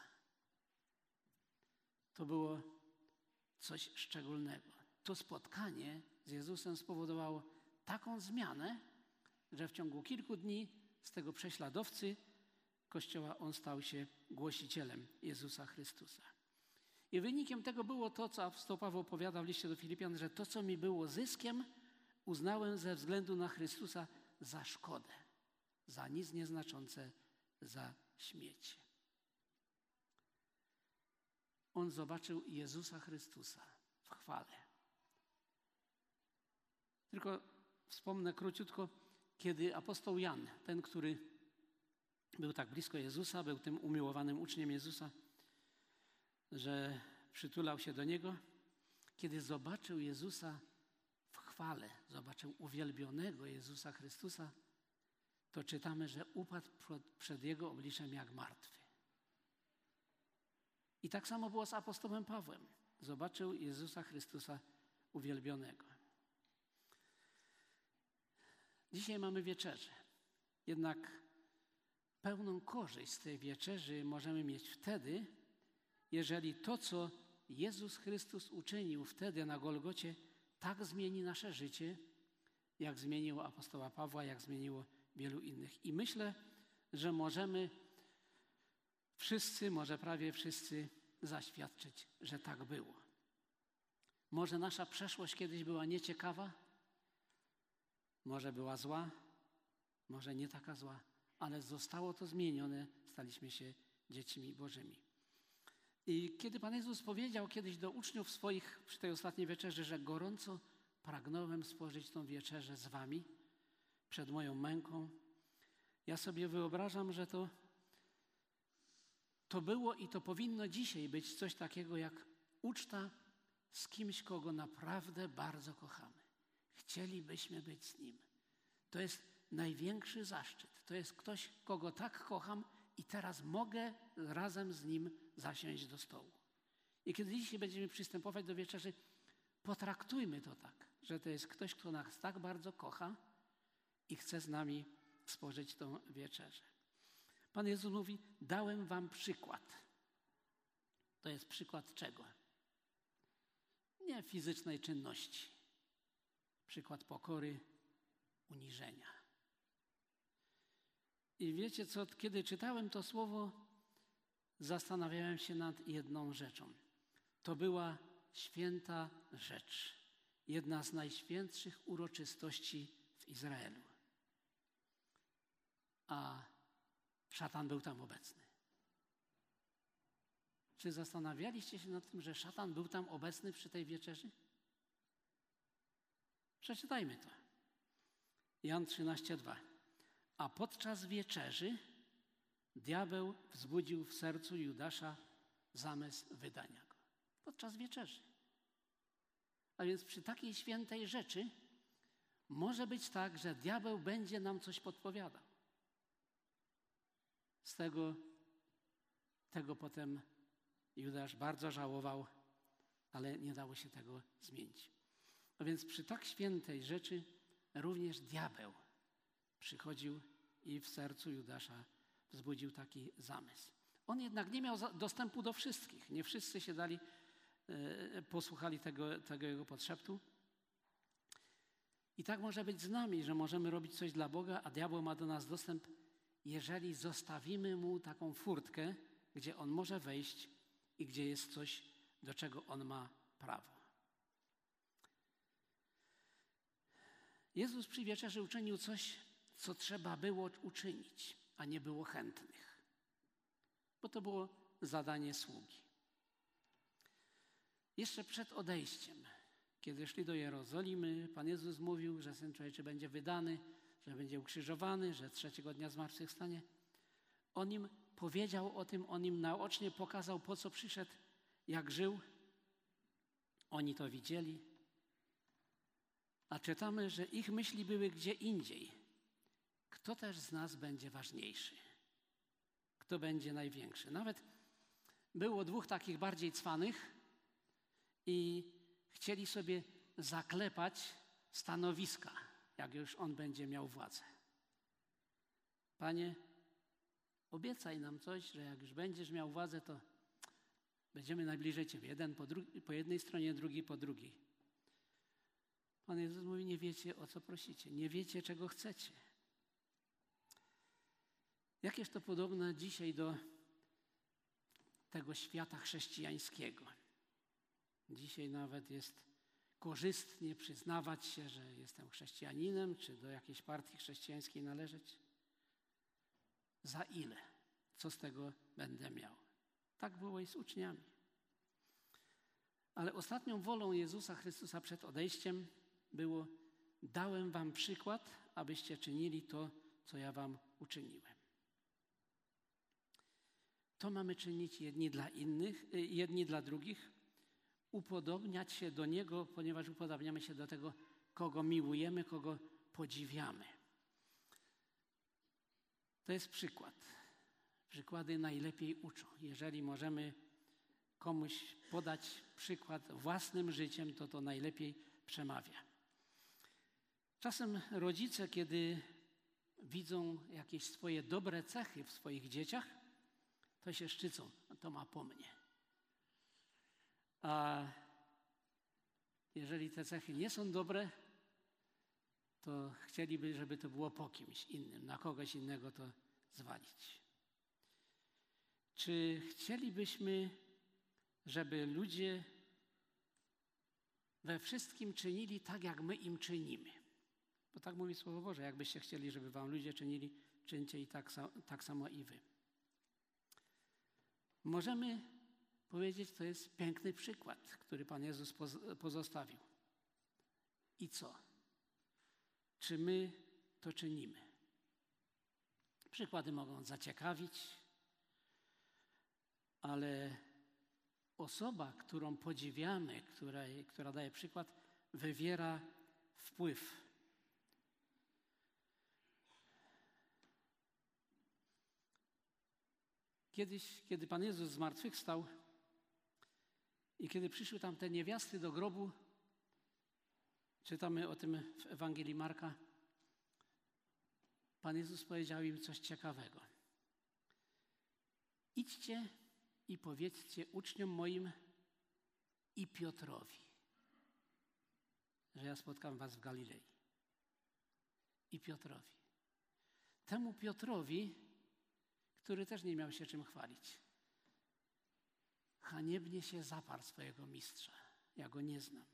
To było coś szczególnego. To spotkanie z Jezusem spowodowało taką zmianę, że w ciągu kilku dni z tego prześladowcy Kościoła on stał się głosicielem Jezusa Chrystusa. I wynikiem tego było to, co apostoł Paweł opowiada w liście do Filipian, że to, co mi było zyskiem, uznałem ze względu na Chrystusa za szkodę, za nic nieznaczące, za śmiecie. On zobaczył Jezusa Chrystusa w chwale. Tylko wspomnę króciutko, kiedy apostoł Jan, ten, który był tak blisko Jezusa, był tym umiłowanym uczniem Jezusa, że przytulał się do Niego, kiedy zobaczył Jezusa w chwale, zobaczył uwielbionego Jezusa Chrystusa, to czytamy, że upadł przed Jego obliczem jak martwy. I tak samo było z apostołem Pawłem. Zobaczył Jezusa Chrystusa uwielbionego. Dzisiaj mamy wieczerzę. Jednak pełną korzyść z tej wieczerzy możemy mieć wtedy, jeżeli to, co Jezus Chrystus uczynił wtedy na Golgocie, tak zmieni nasze życie, jak zmieniło apostoła Pawła, jak zmieniło wielu innych. I myślę, że możemy wszyscy, może prawie wszyscy zaświadczyć, że tak było. Może nasza przeszłość kiedyś była nieciekawa, może była zła, może nie taka zła, ale zostało to zmienione, staliśmy się dziećmi Bożymi. I kiedy Pan Jezus powiedział kiedyś do uczniów swoich przy tej ostatniej wieczerzy, że gorąco pragnąłem spożyć tą wieczerzę z wami przed moją męką, ja sobie wyobrażam, że to, to było i to powinno dzisiaj być coś takiego jak uczta z kimś, kogo naprawdę bardzo kochamy. Chcielibyśmy być z nim. To jest największy zaszczyt. To jest ktoś, kogo tak kocham i teraz mogę razem z nim zasiąść do stołu. I kiedy dzisiaj będziemy przystępować do wieczerzy, potraktujmy to tak, że to jest ktoś, kto nas tak bardzo kocha i chce z nami spożyć tą wieczerzę. Pan Jezus mówi, dałem wam przykład. To jest przykład czego? Nie fizycznej czynności. Przykład pokory, uniżenia. I wiecie co, kiedy czytałem to słowo, zastanawiałem się nad jedną rzeczą. To była święta rzecz. Jedna z najświętszych uroczystości w Izraelu. A szatan był tam obecny. Czy zastanawialiście się nad tym, że szatan był tam obecny przy tej wieczerzy? Przeczytajmy to. Jan trzynaście dwa. A podczas wieczerzy diabeł wzbudził w sercu Judasza zamysł wydania go. Podczas wieczerzy. A więc przy takiej świętej rzeczy może być tak, że diabeł będzie nam coś podpowiadał. Z tego, tego potem Judasz bardzo żałował, ale nie dało się tego zmienić. A więc przy tak świętej rzeczy również diabeł przychodził i w sercu Judasza wzbudził taki zamysł. On jednak nie miał dostępu do wszystkich. Nie wszyscy się dali, e, posłuchali tego, tego jego podszeptu. I tak może być z nami, że możemy robić coś dla Boga, a diabeł ma do nas dostęp, jeżeli zostawimy mu taką furtkę, gdzie on może wejść i gdzie jest coś, do czego on ma prawo. Jezus przy wieczerzy uczynił coś, co trzeba było uczynić, a nie było chętnych. Bo to było zadanie sługi. Jeszcze przed odejściem, kiedy szli do Jerozolimy, Pan Jezus mówił, że Syn Człowieczy będzie wydany, że będzie ukrzyżowany, że trzeciego dnia zmartwychwstanie. On im powiedział o tym, on im naocznie pokazał, po co przyszedł, jak żył. Oni to widzieli. A czytamy, że ich myśli były gdzie indziej. Kto też z nas będzie ważniejszy? Kto będzie największy? Nawet było dwóch takich bardziej cwanych i chcieli sobie zaklepać stanowiska, jak już on będzie miał władzę. Panie, obiecaj nam coś, że jak już będziesz miał władzę, to będziemy najbliżej Ciebie. Jeden po, drugi, po jednej stronie, drugi po drugiej. Pan Jezus mówi, nie wiecie, o co prosicie. Nie wiecie, czego chcecie. Jakież to podobne dzisiaj do tego świata chrześcijańskiego. Dzisiaj nawet jest korzystnie przyznawać się, że jestem chrześcijaninem, czy do jakiejś partii chrześcijańskiej należeć. Za ile? Co z tego będę miał? Tak było i z uczniami. Ale ostatnią wolą Jezusa Chrystusa przed odejściem było: dałem wam przykład, abyście czynili to, co ja wam uczyniłem. To mamy czynić jedni dla innych, jedni dla drugich, upodobniać się do Niego, ponieważ upodabniamy się do tego, kogo miłujemy, kogo podziwiamy. To jest przykład. Przykłady najlepiej uczą. Jeżeli możemy komuś podać przykład własnym życiem, to to najlepiej przemawia. Czasem rodzice, kiedy widzą jakieś swoje dobre cechy w swoich dzieciach, to się szczycą. To ma po mnie. A jeżeli te cechy nie są dobre, to chcieliby, żeby to było po kimś innym, na kogoś innego to zwalić. Czy chcielibyśmy, żeby ludzie we wszystkim czynili tak, jak my im czynimy? Bo tak mówi Słowo Boże, jakbyście chcieli, żeby wam ludzie czynili, czyńcie i tak, tak samo i wy. Możemy powiedzieć, to jest piękny przykład, który Pan Jezus pozostawił. I co? Czy my to czynimy? Przykłady mogą zaciekawić, ale osoba, którą podziwiamy, która, która daje przykład, wywiera wpływ. Kiedyś, kiedy Pan Jezus zmartwychwstał i kiedy przyszły tam te niewiasty do grobu, czytamy o tym w Ewangelii Marka, Pan Jezus powiedział im coś ciekawego. Idźcie i powiedzcie uczniom moim i Piotrowi, że ja spotkam was w Galilei. I Piotrowi. Temu Piotrowi, który też nie miał się czym chwalić. Haniebnie się zaparł swojego mistrza. Ja go nie znam.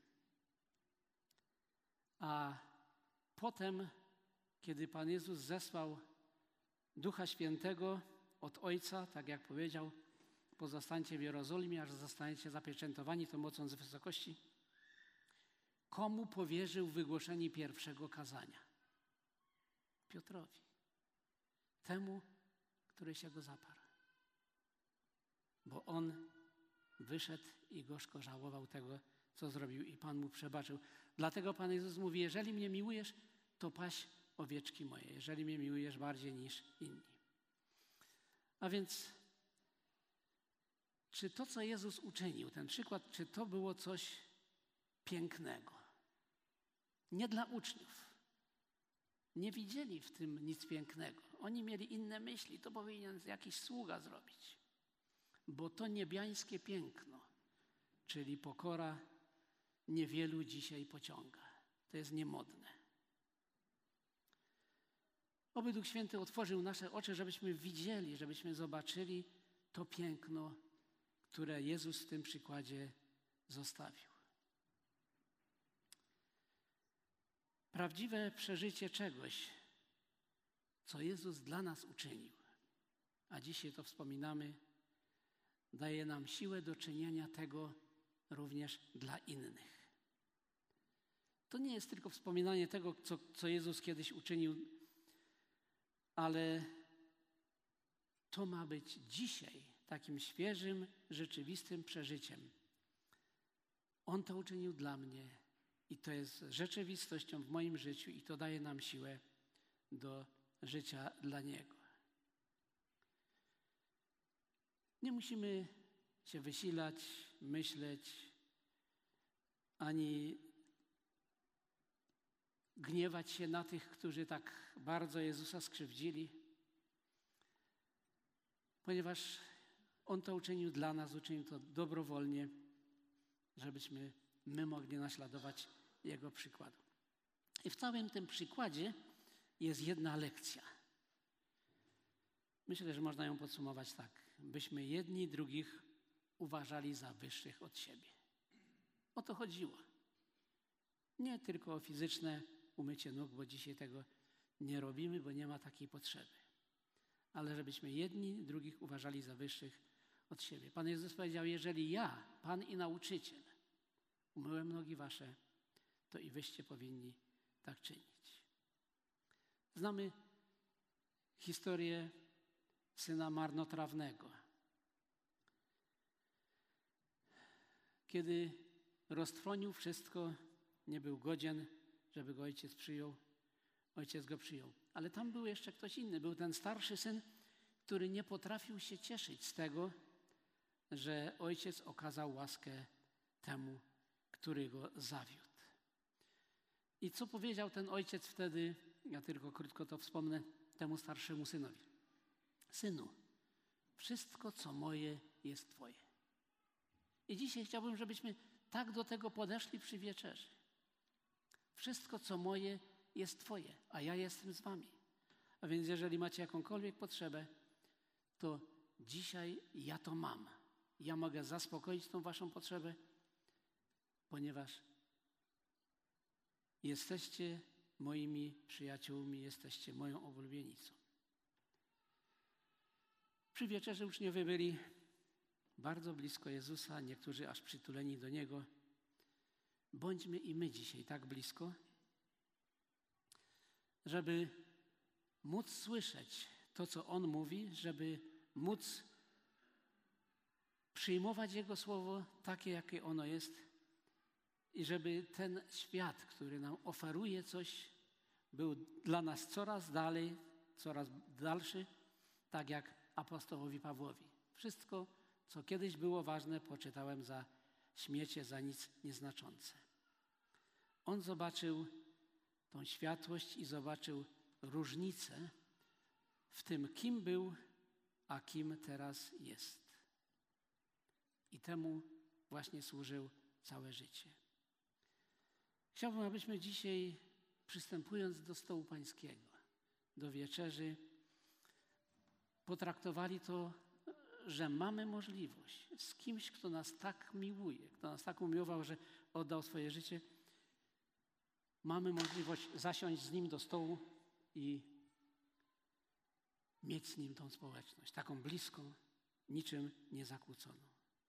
A potem, kiedy Pan Jezus zesłał Ducha Świętego od Ojca, tak jak powiedział, pozostańcie w Jerozolimie, aż zostaniecie zapieczętowani tą mocą z wysokości, komu powierzył wygłoszenie pierwszego kazania? Piotrowi. Temu, który się go zaparł. Bo on wyszedł i gorzko żałował tego, co zrobił i Pan mu przebaczył. Dlatego Pan Jezus mówi, jeżeli mnie miłujesz, to paś owieczki moje. Jeżeli mnie miłujesz bardziej niż inni. A więc, czy to, co Jezus uczynił, ten przykład, czy to było coś pięknego? Nie dla uczniów. Nie widzieli w tym nic pięknego. Oni mieli inne myśli, to powinien jakiś sługa zrobić. Bo to niebiańskie piękno, czyli pokora, niewielu dzisiaj pociąga. To jest niemodne. Oby Duch Święty otworzył nasze oczy, żebyśmy widzieli, żebyśmy zobaczyli to piękno, które Jezus w tym przykładzie zostawił. Prawdziwe przeżycie czegoś, co Jezus dla nas uczynił, a dzisiaj to wspominamy, daje nam siłę do czynienia tego również dla innych. To nie jest tylko wspominanie tego, co, co Jezus kiedyś uczynił, ale to ma być dzisiaj takim świeżym, rzeczywistym przeżyciem. On to uczynił dla mnie i to jest rzeczywistością w moim życiu i to daje nam siłę do życia dla Niego. Nie musimy się wysilać, myśleć, ani gniewać się na tych, którzy tak bardzo Jezusa skrzywdzili, ponieważ On to uczynił dla nas, uczynił to dobrowolnie, żebyśmy my mogli naśladować Jego przykładu. I w całym tym przykładzie jest jedna lekcja. Myślę, że można ją podsumować tak. Byśmy jedni drugich uważali za wyższych od siebie. O to chodziło. Nie tylko o fizyczne umycie nóg, bo dzisiaj tego nie robimy, bo nie ma takiej potrzeby. Ale żebyśmy jedni drugich uważali za wyższych od siebie. Pan Jezus powiedział, jeżeli ja, Pan i nauczyciel, umyłem nogi wasze, to i wyście powinni tak czynić. Znamy historię syna marnotrawnego. Kiedy roztrwonił wszystko, nie był godzien, żeby go ojciec przyjął. Ojciec go przyjął. Ale tam był jeszcze ktoś inny. Był ten starszy syn, który nie potrafił się cieszyć z tego, że ojciec okazał łaskę temu, który go zawiódł. I co powiedział ten ojciec wtedy, ja tylko krótko to wspomnę, temu starszemu synowi. Synu, wszystko, co moje, jest twoje. I dzisiaj chciałbym, żebyśmy tak do tego podeszli przy wieczerzy. Wszystko, co moje, jest Twoje, a ja jestem z wami. A więc jeżeli macie jakąkolwiek potrzebę, to dzisiaj ja to mam. Ja mogę zaspokoić tą waszą potrzebę, ponieważ jesteście moimi przyjaciółmi, jesteście moją oblubienicą. Przy wieczerzy uczniowie byli bardzo blisko Jezusa, niektórzy aż przytuleni do Niego. Bądźmy i my dzisiaj tak blisko, żeby móc słyszeć to, co On mówi, żeby móc przyjmować Jego Słowo takie, jakie ono jest i żeby ten świat, który nam oferuje coś, był dla nas coraz dalej, coraz dalszy, tak jak apostołowi Pawłowi. Wszystko, co kiedyś było ważne, poczytałem za śmiecie, za nic nieznaczące. On zobaczył tą światłość i zobaczył różnicę w tym, kim był, a kim teraz jest. I temu właśnie służył całe życie. Chciałbym, abyśmy dzisiaj, przystępując do stołu pańskiego, do wieczerzy, potraktowali to, że mamy możliwość z kimś, kto nas tak miłuje, kto nas tak umiłował, że oddał swoje życie. Mamy możliwość zasiąść z Nim do stołu i mieć z Nim tą społeczność, taką bliską, niczym niezakłóconą.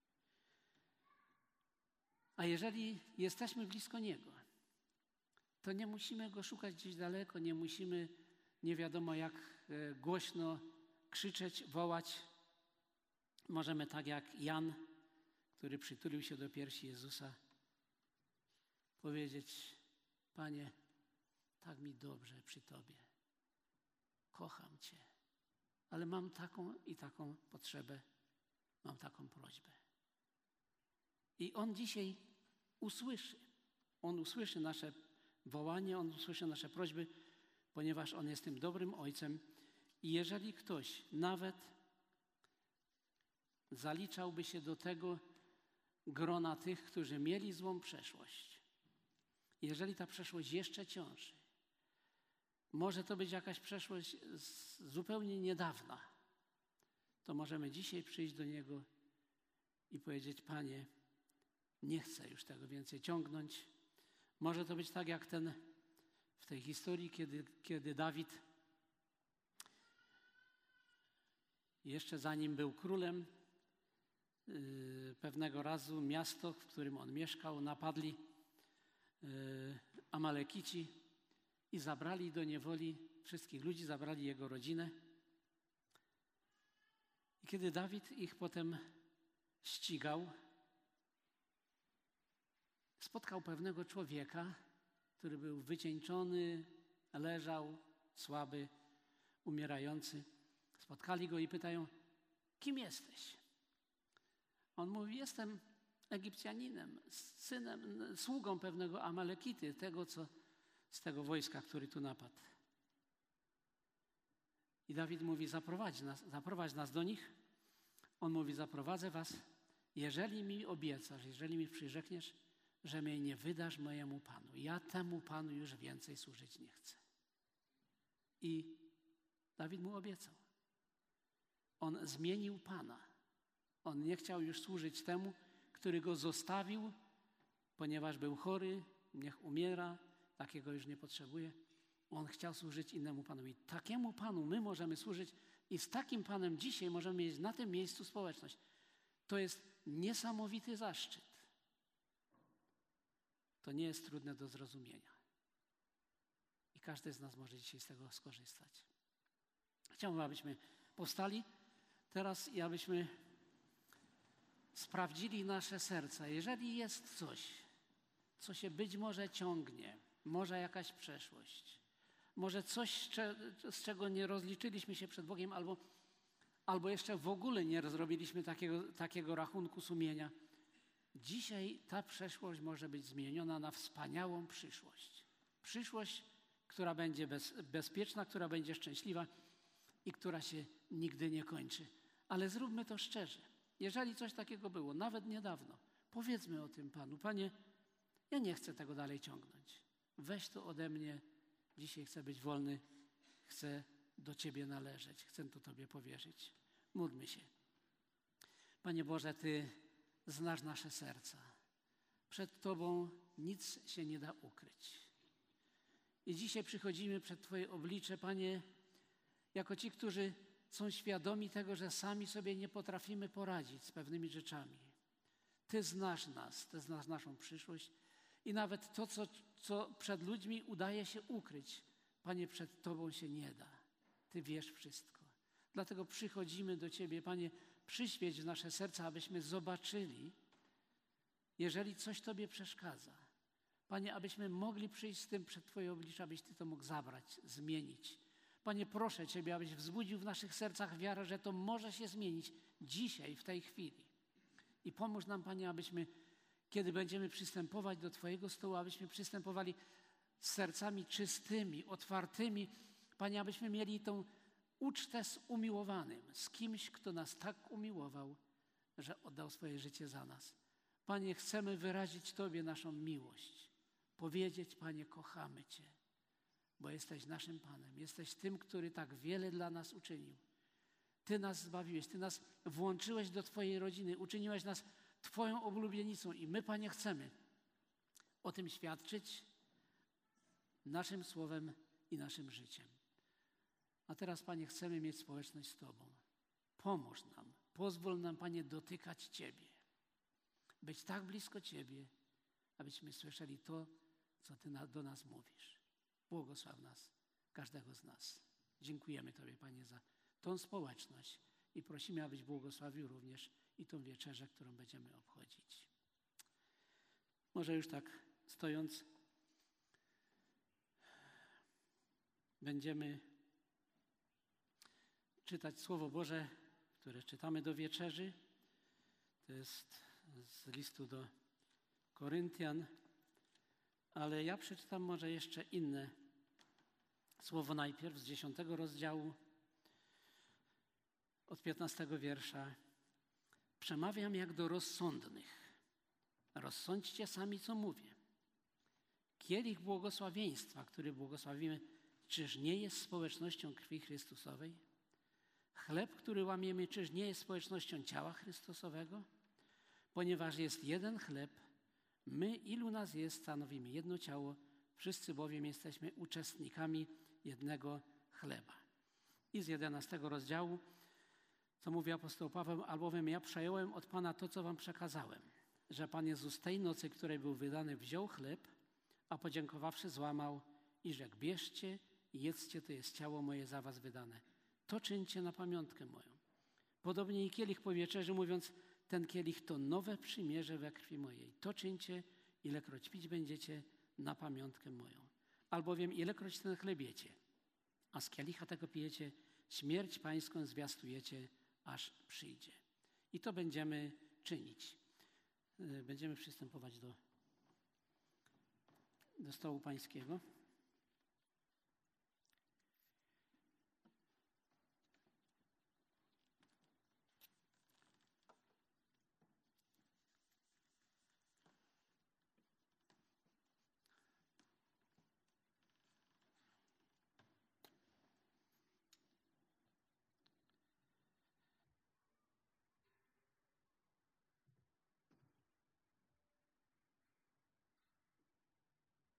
A jeżeli jesteśmy blisko Niego, to nie musimy Go szukać gdzieś daleko, nie musimy nie wiadomo jak e, głośno krzyczeć, wołać. Możemy tak jak Jan, który przytulił się do piersi Jezusa, powiedzieć: Panie, tak mi dobrze przy Tobie. Kocham Cię, ale mam taką i taką potrzebę, mam taką prośbę. I On dzisiaj usłyszy. On usłyszy nasze wołanie, On usłyszy nasze prośby, ponieważ On jest tym dobrym Ojcem. I jeżeli ktoś nawet zaliczałby się do tego grona tych, którzy mieli złą przeszłość, jeżeli ta przeszłość jeszcze ciąży, może to być jakaś przeszłość z zupełnie niedawna, to możemy dzisiaj przyjść do Niego i powiedzieć: Panie, nie chcę już tego więcej ciągnąć. Może to być tak jak ten w tej historii, kiedy, kiedy Dawid jeszcze zanim był królem, yy, pewnego razu miasto, w którym on mieszkał, napadli yy, Amalekici i zabrali do niewoli wszystkich ludzi, zabrali jego rodzinę. I kiedy Dawid ich potem ścigał, spotkał pewnego człowieka, który był wycieńczony, leżał, słaby, umierający. Spotkali go i pytają: kim jesteś? On mówi: jestem Egipcjaninem, synem, sługą pewnego Amalekity, tego, co z tego wojska, który tu napadł. I Dawid mówi: zaprowadź nas, zaprowadź nas do nich. On mówi: zaprowadzę was, jeżeli mi obiecasz, jeżeli mi przyrzekniesz, że mnie nie wydasz mojemu Panu. Ja temu Panu już więcej służyć nie chcę. I Dawid mu obiecał. On zmienił Pana. On nie chciał już służyć temu, który go zostawił, ponieważ był chory, niech umiera, takiego już nie potrzebuje. On chciał służyć innemu Panu. I takiemu Panu my możemy służyć i z takim Panem dzisiaj możemy mieć na tym miejscu społeczność. To jest niesamowity zaszczyt. To nie jest trudne do zrozumienia. I każdy z nas może dzisiaj z tego skorzystać. Chciałbym, abyśmy powstali teraz i abyśmy sprawdzili nasze serca. Jeżeli jest coś, co się być może ciągnie, może jakaś przeszłość, może coś, z czego nie rozliczyliśmy się przed Bogiem, albo, albo jeszcze w ogóle nie zrobiliśmy takiego, takiego rachunku sumienia, dzisiaj ta przeszłość może być zmieniona na wspaniałą przyszłość. Przyszłość, która będzie bez, bezpieczna, która będzie szczęśliwa i która się nigdy nie kończy. Ale zróbmy to szczerze. Jeżeli coś takiego było, nawet niedawno, Powiedzmy o tym Panu. Panie, ja nie chcę tego dalej ciągnąć. Weź to ode mnie. Dzisiaj chcę być wolny. Chcę do Ciebie należeć. Chcę to Tobie powierzyć. Módlmy się. Panie Boże, Ty znasz nasze serca. Przed Tobą nic się nie da ukryć. I dzisiaj przychodzimy przed Twoje oblicze, Panie, jako ci, którzy są świadomi tego, że sami sobie nie potrafimy poradzić z pewnymi rzeczami. Ty znasz nas, Ty znasz naszą przyszłość i nawet to, co, co przed ludźmi udaje się ukryć, Panie, przed Tobą się nie da. Ty wiesz wszystko. Dlatego przychodzimy do Ciebie, Panie, przyświeć w nasze serca, abyśmy zobaczyli, jeżeli coś Tobie przeszkadza. Panie, abyśmy mogli przyjść z tym przed Twoje oblicze, abyś Ty to mógł zabrać, zmienić. Panie, proszę Ciebie, abyś wzbudził w naszych sercach wiarę, że to może się zmienić dzisiaj, w tej chwili. I pomóż nam, Panie, abyśmy, kiedy będziemy przystępować do Twojego stołu, abyśmy przystępowali z sercami czystymi, otwartymi. Panie, abyśmy mieli tą ucztę z umiłowanym, z kimś, kto nas tak umiłował, że oddał swoje życie za nas. Panie, chcemy wyrazić Tobie naszą miłość. Powiedzieć, Panie, kochamy Cię, bo jesteś naszym Panem. Jesteś tym, który tak wiele dla nas uczynił. Ty nas zbawiłeś, Ty nas włączyłeś do Twojej rodziny, uczyniłeś nas Twoją oblubienicą i my, Panie, chcemy o tym świadczyć naszym słowem i naszym życiem. A teraz, Panie, chcemy mieć społeczność z Tobą. Pomóż nam, pozwól nam, Panie, dotykać Ciebie. Być tak blisko Ciebie, abyśmy słyszeli to, co Ty na, do nas mówisz. Błogosław nas, każdego z nas. Dziękujemy Tobie, Panie, za tą społeczność i prosimy, abyś błogosławił również i tą wieczerzę, którą będziemy obchodzić. Może już tak stojąc, będziemy czytać Słowo Boże, które czytamy do wieczerzy. To jest z listu do Koryntian, ale ja przeczytam może jeszcze inne słowo najpierw z dziesiątego rozdziału, od piętnastego wiersza. Przemawiam jak do rozsądnych. Rozsądźcie sami, co mówię. Kielich błogosławieństwa, który błogosławimy, czyż nie jest społecznością krwi Chrystusowej? Chleb, który łamiemy, czyż nie jest społecznością ciała Chrystusowego? Ponieważ jest jeden chleb, my, ilu nas jest, stanowimy jedno ciało, wszyscy bowiem jesteśmy uczestnikami jednego chleba. I z jedenastego rozdziału, co mówi apostoł Paweł, albowiem ja przejąłem od Pana to, co wam przekazałem, że Pan Jezus tej nocy, której był wydany, wziął chleb, a podziękowawszy złamał i rzekł, bierzcie i jedzcie, to jest ciało moje za was wydane. To czyńcie na pamiątkę moją. Podobnie i kielich po wieczerzy, mówiąc, ten kielich to nowe przymierze we krwi mojej. To czyńcie, ilekroć pić będziecie, na pamiątkę moją. Albowiem ilekroć ten chleb jecie, a z kielicha tego pijecie, śmierć pańską zwiastujecie, aż przyjdzie. I to będziemy czynić. Będziemy przystępować do, do stołu pańskiego.